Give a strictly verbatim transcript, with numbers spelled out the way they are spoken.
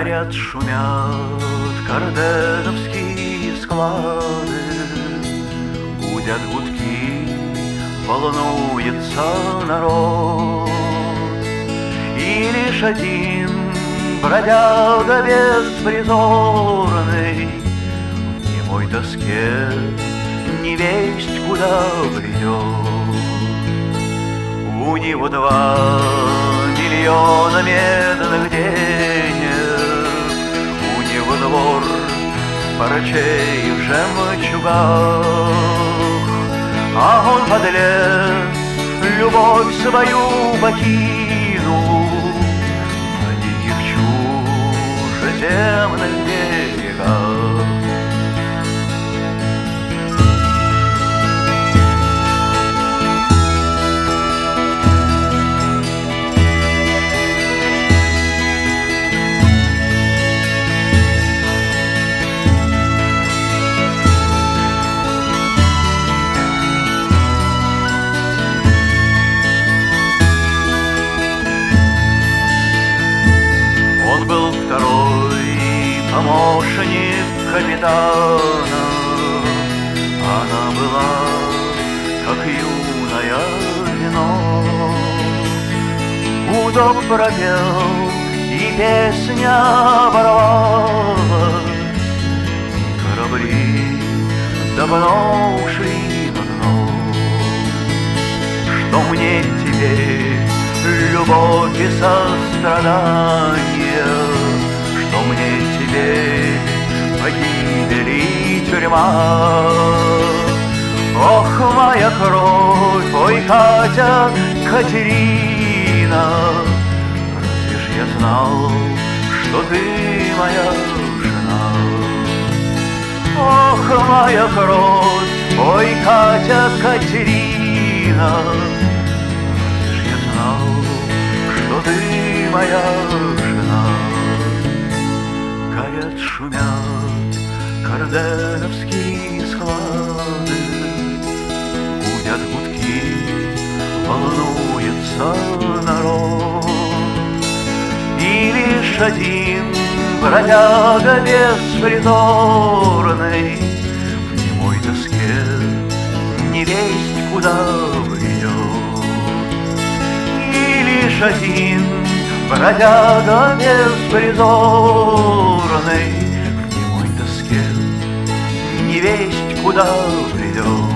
Горят, шумят карденовские склады, гудят гудки, волнуется народ. И лишь один бродяга беспризорный в немой тоске невесть куда бредет. У него два миллиона медных денег, у него двор парчей в жемчугах, а он, подлец, любовь свою покинул на диких чужеземных берегах. Он был второй помощник капитана, она была, как юное вино. Гудок пропел, и песня оборвалась, и корабли давно ушли на дно. Что мне теперь любовь и сострадание, что мне теперь погибель и тюрьма? Ох, моя кровь, ой, Катя, Катерина, разве ж я знал, что ты моя жена? Ох, моя кровь, ой, Катя, Катерина, что ты моя жена. Горят, шумят карденовские склады, гудят гудки, волнуется народ. И лишь один бродяга беспризорный в немой тоске невесть куда бредет. Лишь один бродяга беспризорный в немой тоске невесть куда придет.